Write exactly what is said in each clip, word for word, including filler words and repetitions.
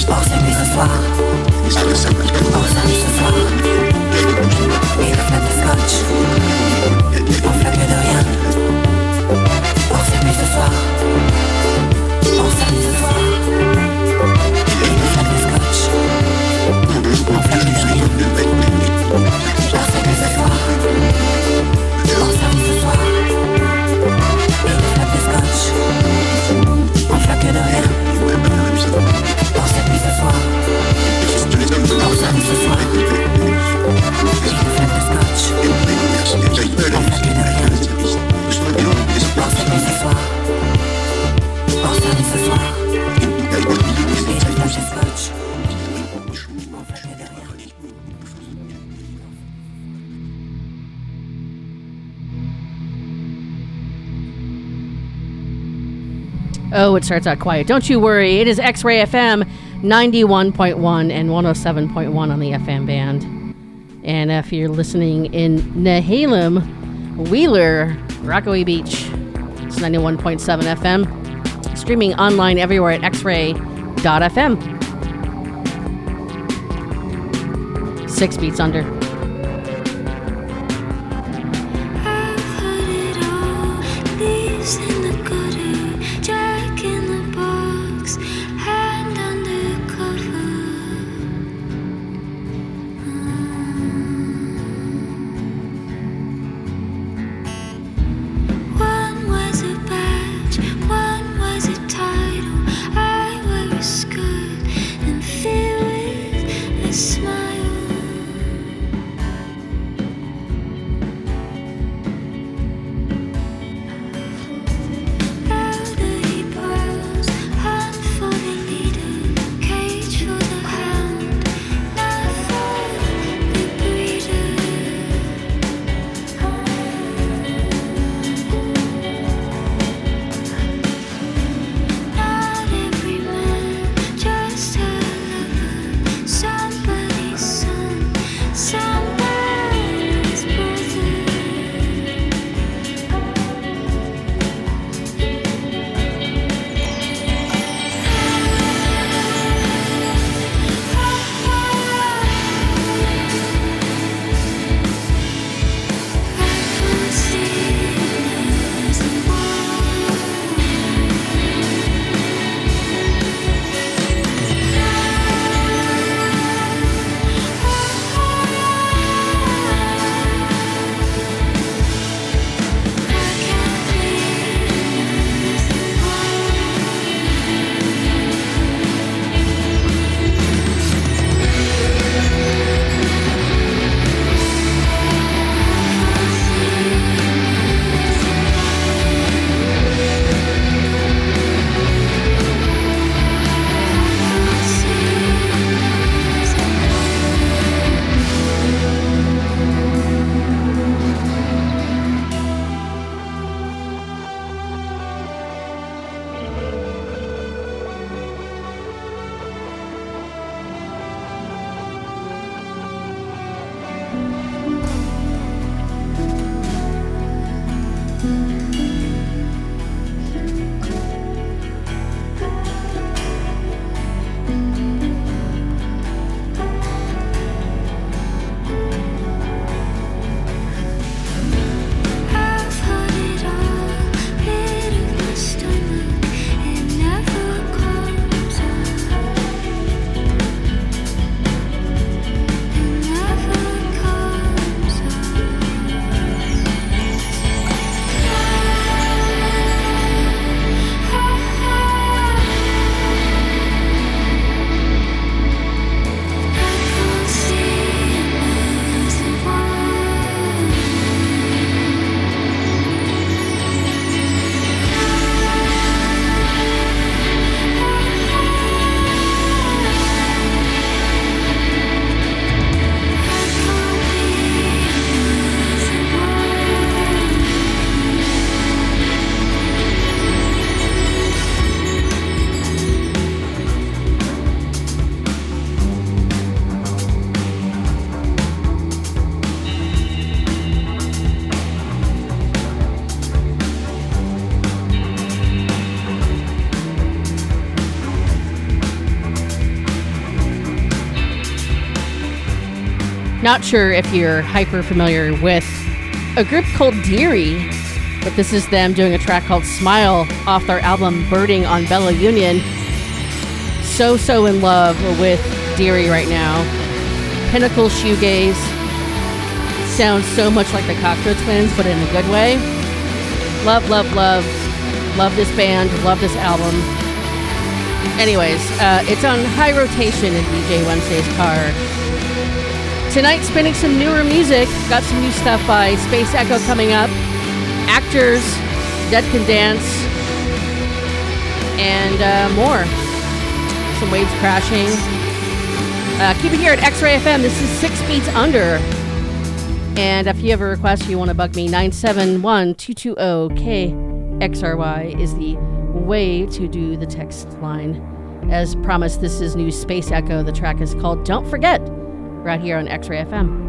Hors circuit ce soir. Hors service ce soir. Et le flat de scotch. En flaque de rien. Hors circuit ce soir. Hors service ce soir. Et le flat de scotch. En flaque de rien. Hors circuit ce soir. Hors service ce soir. Et le flat de scotch. En flaque de rien. Hors circuit ce soir. Hors service ce soir. Et le flat de scotch. En flaque de rien. Hors circuit ce soir. Hors service ce soir. Et le flat de scotch. En flaque de rien. Oh, it starts out quiet. Don't you worry. It is X-Ray F M ninety-one point one and one oh seven point one on the F M band. And if you're listening in Nehalem, Wheeler, Rockaway Beach, it's ninety-one point seven F M. Streaming online everywhere at x ray dot f m. Six beats under. Smile. not sure if you're hyper familiar with a group called Deary, but this is them doing a track called Smile off their album Birding on Bella Union. So, so in love with Deary right now. Pinnacle shoegaze. Sounds so much like the Cocteau Twins, but in a good way. Love, love, love. Love this band. Love this album. Anyways, uh, it's on high rotation in D J Wednesday's car. Tonight, spinning some newer music. Got some new stuff by Space Echo coming up. Actors, Dead Can Dance, and uh, more. Some waves crashing. Uh, keep it here at X-Ray F M. This is Six Beats Under. And if you have a request or you want to bug me, nine seven one, two two zero, K X R Y is the way to do the text line. As promised, this is new Space Echo. The track is called Don't Forget, right here on X-Ray F M.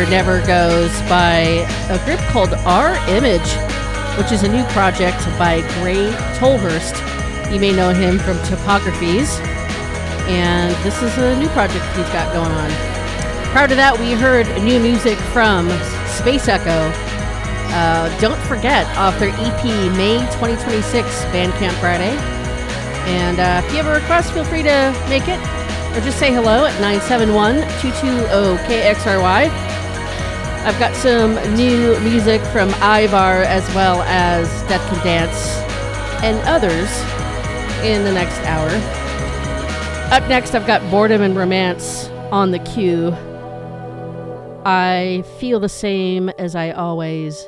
Never Goes by a group called Our Image, which is a new project by Gray Tolhurst. You may know him from Topographies, and this is a new project he's got going on. Prior to that, we heard new music from Space Echo. Uh, don't forget, off their E P May twenty twenty-six, Bandcamp Friday. And uh, if you have a request, feel free to make it, or just say hello at nine seven one, two two zero, K X R Y. I've got some new music from Ivar as well as Death Can Dance and others in the next hour. Up next, I've got Boredom and Romance on the queue. I feel the same as I always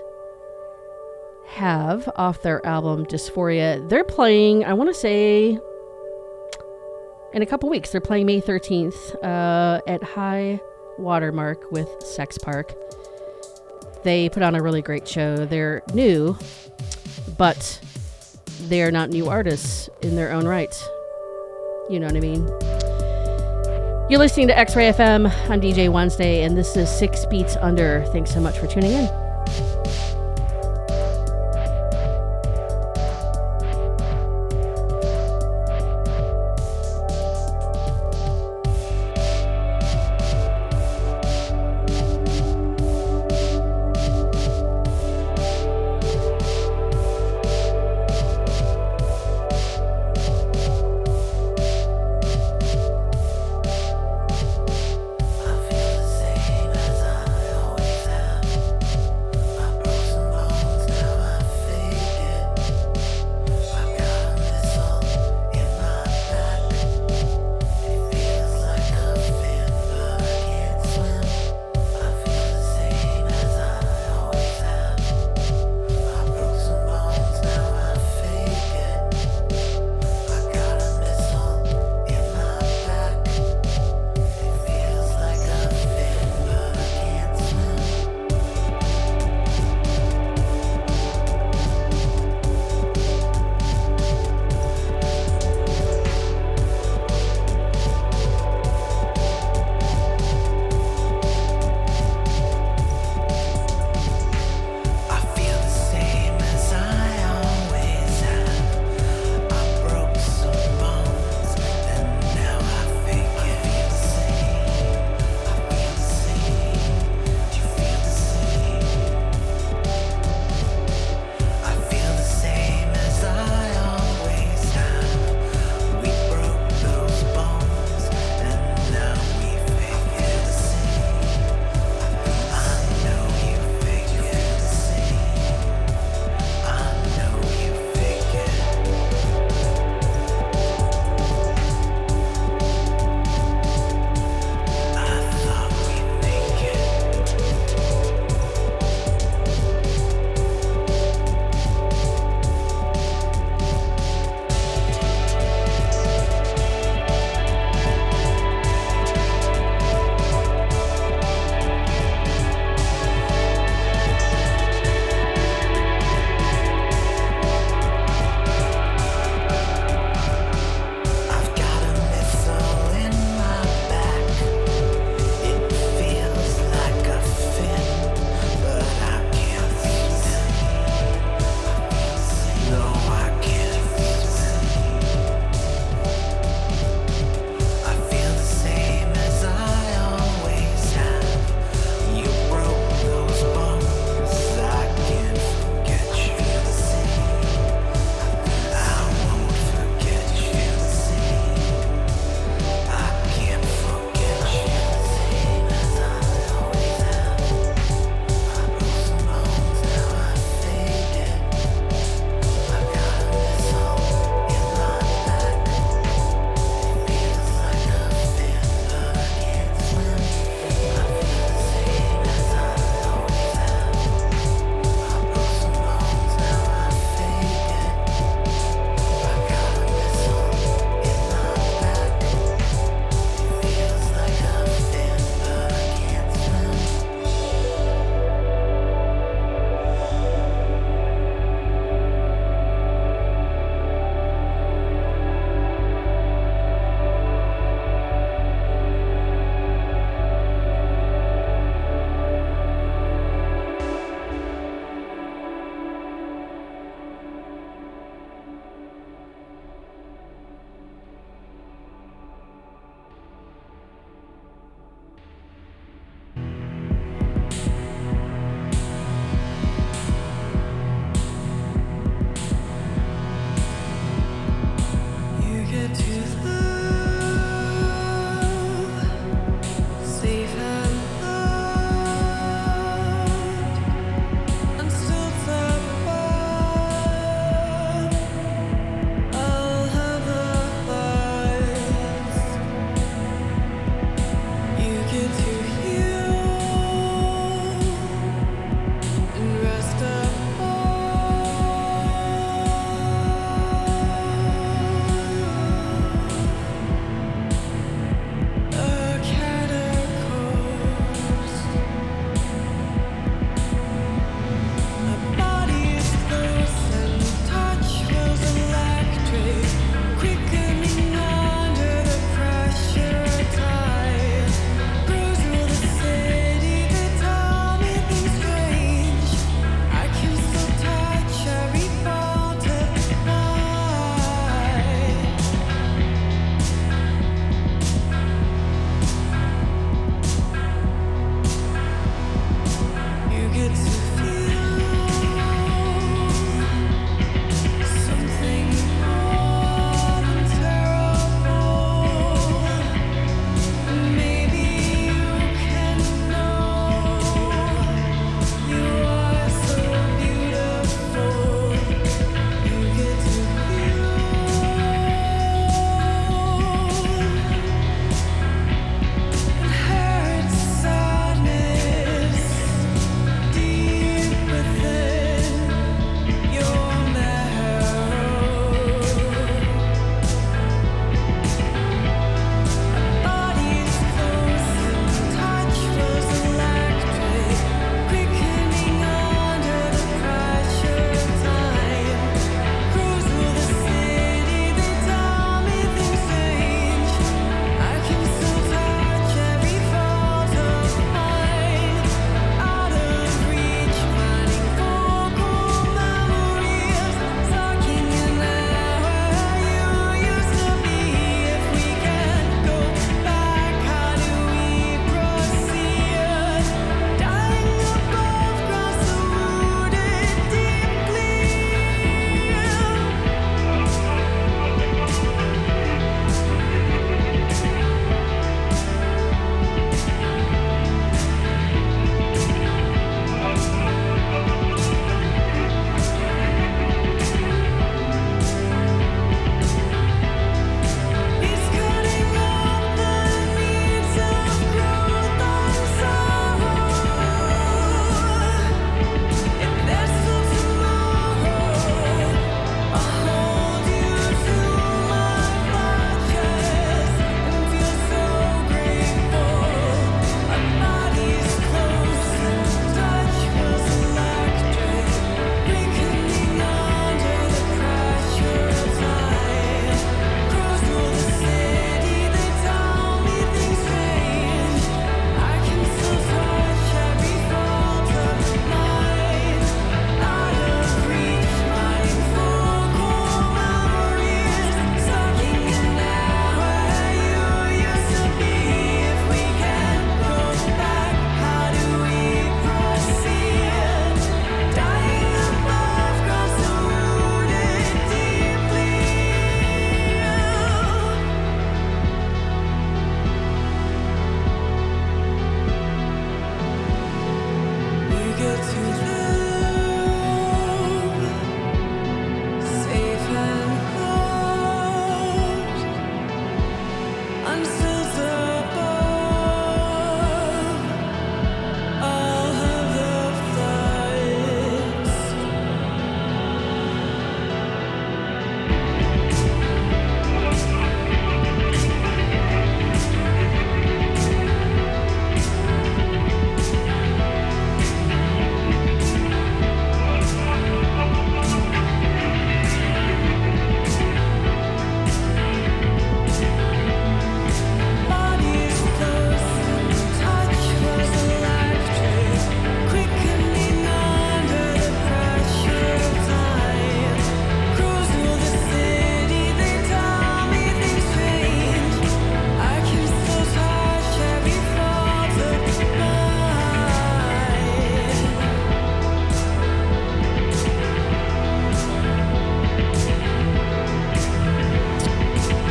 have off their album Dysphoria. They're playing, I want to say, in a couple weeks. They're playing May thirteenth uh, at High Watermark with Sex Park. They put on a really great show. They're new, but they are not new artists in their own right. You know what I mean? You're listening to X-Ray F M on D J Wednesday, and this is Six Beats Under. Thanks so much for tuning in. I feel the same as I always have.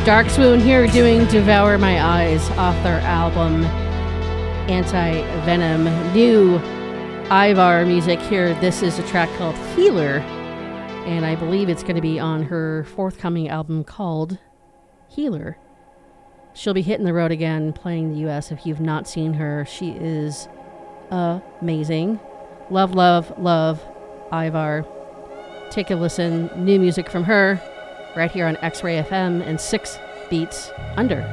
Dark Swoon here doing Devour My Eyes off their album Anti-Venom. New Ivar music here. This is a track called Healer, and I believe it's going to be on her forthcoming album called Healer. She'll be hitting the road again, playing the U S. If you've not seen her, she is amazing. Love, love, love Ivar. Take a listen. New music from her right here on X-Ray F M and Six Beats Under.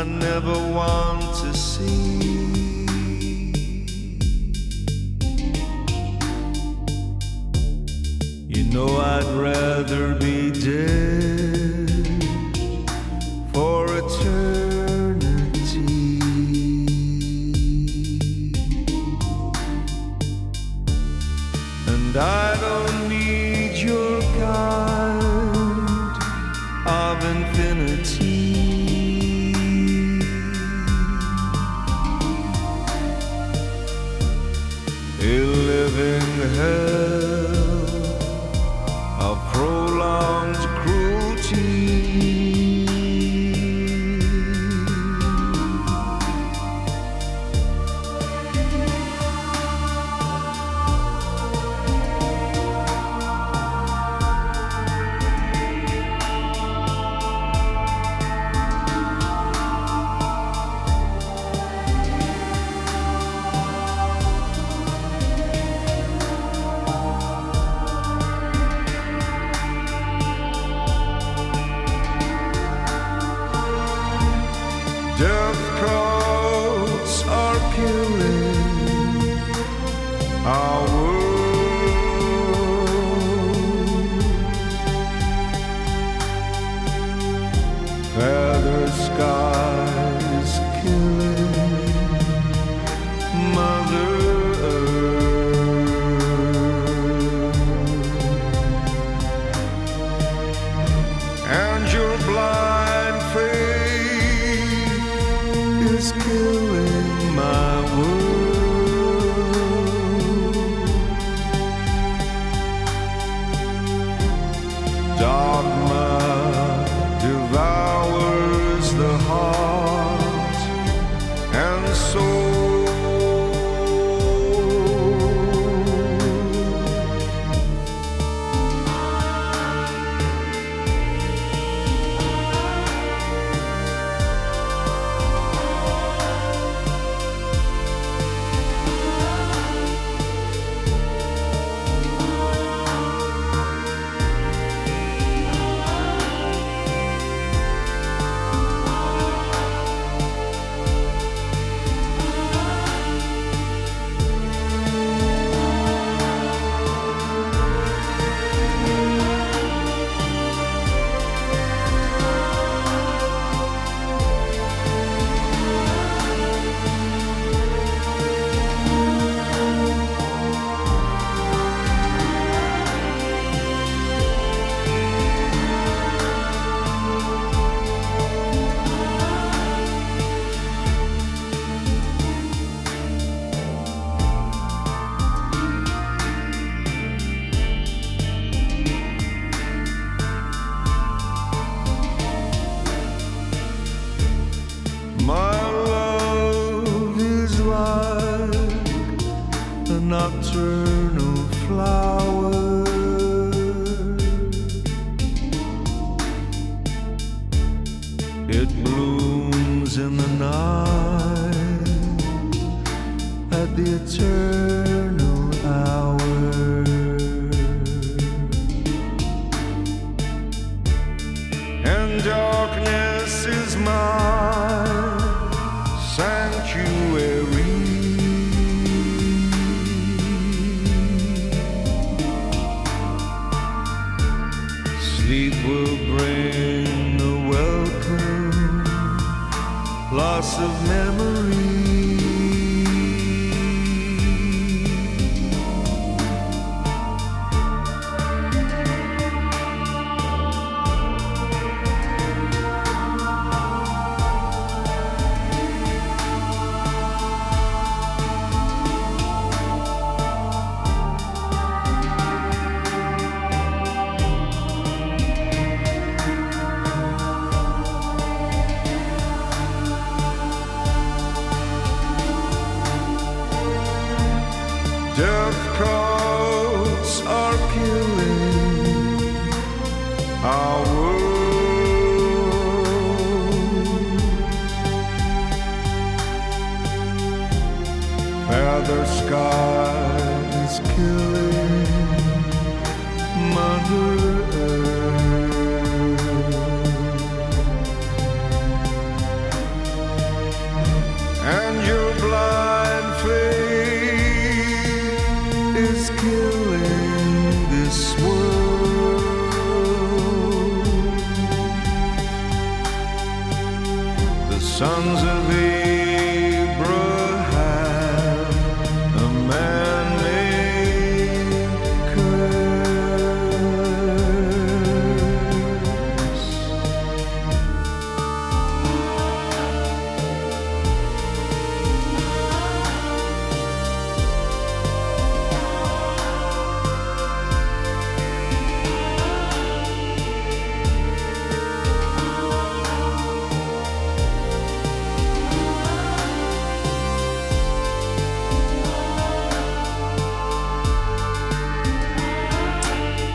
I never want to see. You know I'd rather be dead for eternity. And I don't need your kind of infinity. A living hell of prolonged cruelty. Death crowds are killing our world. Feather skies killing Mother Earth. And your blind faith is killing my world. Dogma devours the heart and soul. My love is like a nocturnal flower. It blooms in the night at the eternal hour. And darkness is my sanctuary. Sleep will bring a welcome loss of memory.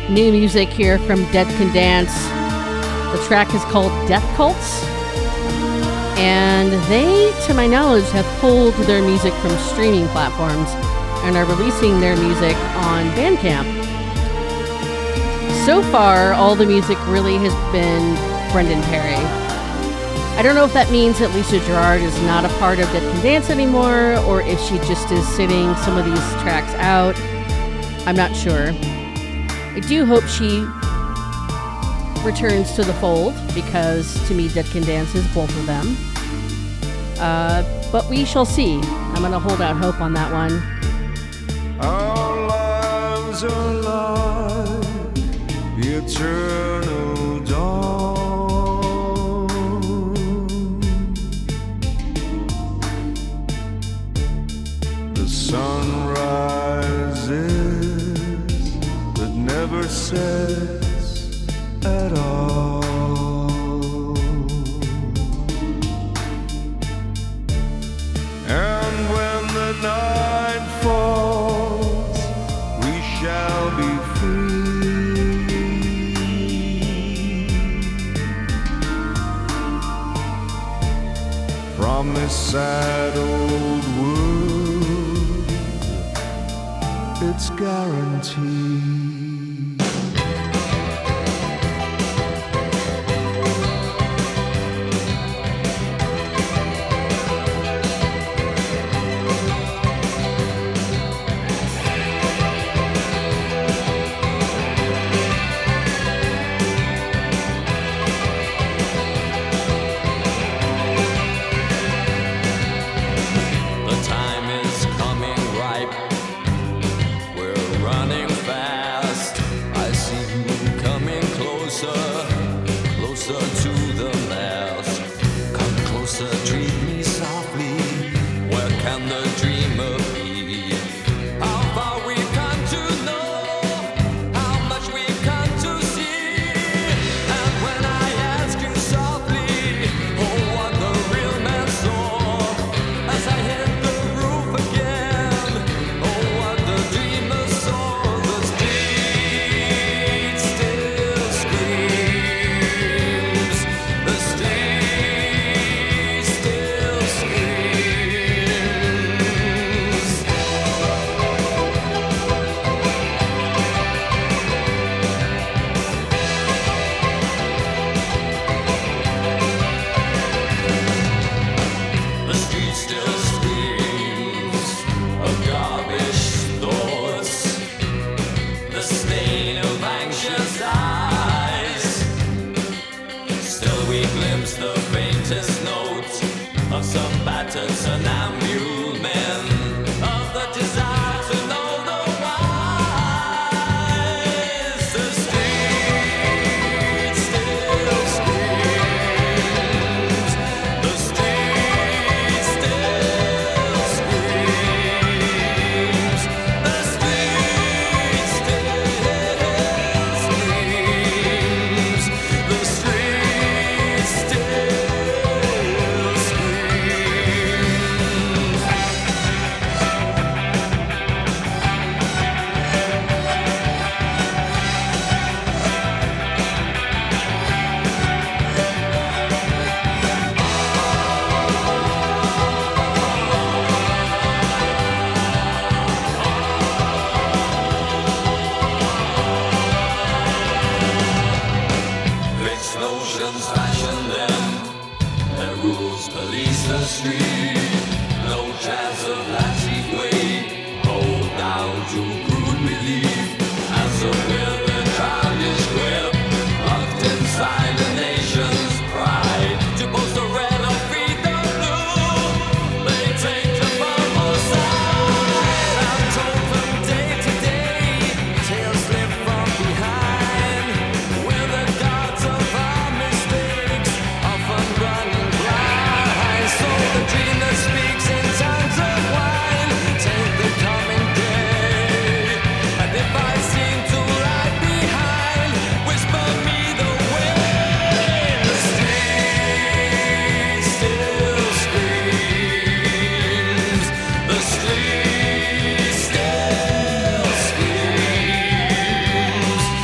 new music here from Dead Can Dance. The track is called Death Cults. And they, to my knowledge, have pulled their music from streaming platforms and are releasing their music on Bandcamp. So far, all the music really has been Brendan Perry. I don't know if that means that Lisa Gerrard is not a part of Dead Can Dance anymore, or if she just is sitting some of these tracks out. I'm not sure. I do hope she returns to the fold, because to me Dead Can Dance is both of them. Uh, but we shall see. I'm going to hold out hope on that one. Our lives are like the eternal dawn. The sun rises but never sets at all. And when the night falls, we shall be free from this sad old world. It's guaranteed.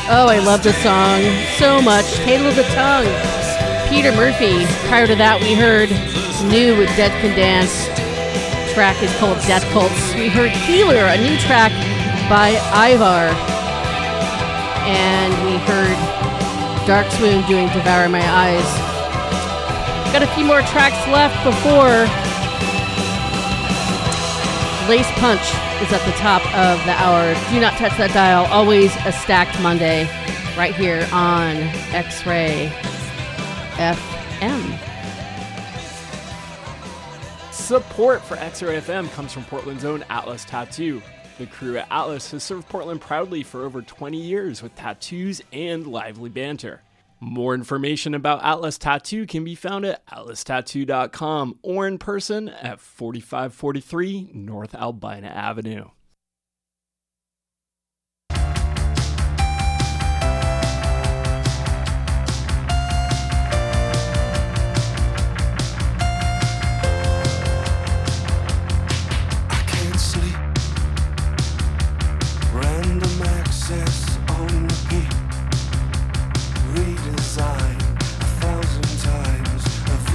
Oh, I love this song so much. Tale of the Tongue. Peter Murphy. Prior to that, we heard New with Dead Can Dance. Track is called Death Cults. We heard Healer, a new track by Ivar. And we heard Dark Swoon doing Devour My Eyes. Got a few more tracks left before Lace Punch is at the top of the hour. Do not touch that dial. Always a stacked Monday right here on X-Ray F M. Support for X-Ray F M comes from Portland's own Atlas Tattoo. The crew at Atlas has served Portland proudly for over twenty years with tattoos and lively banter. More information about Atlas Tattoo can be found at atlas tattoo dot com or in person at forty-five forty-three North Albina Avenue.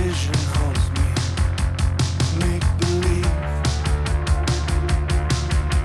Make believe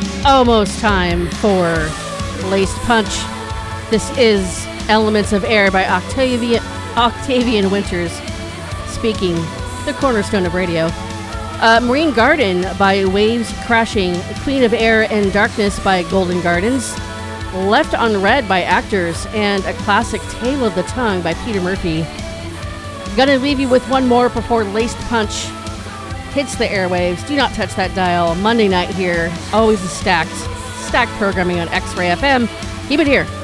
almost time for Laced Punch. This is Elements of Air by Octavian, Octavian Winters, speaking, the cornerstone of radio. Uh, Marine Garden by Waves Crashing, Queen of Air and Darkness by Golden Gardens, Left on Red by Actors, and a classic Tale of the Tongue by Peter Murphy. Gonna leave you with one more before Laced Punch hits the airwaves. Do not touch that dial. Monday night here, always a stacked, stacked programming on X-Ray F M. Keep it here.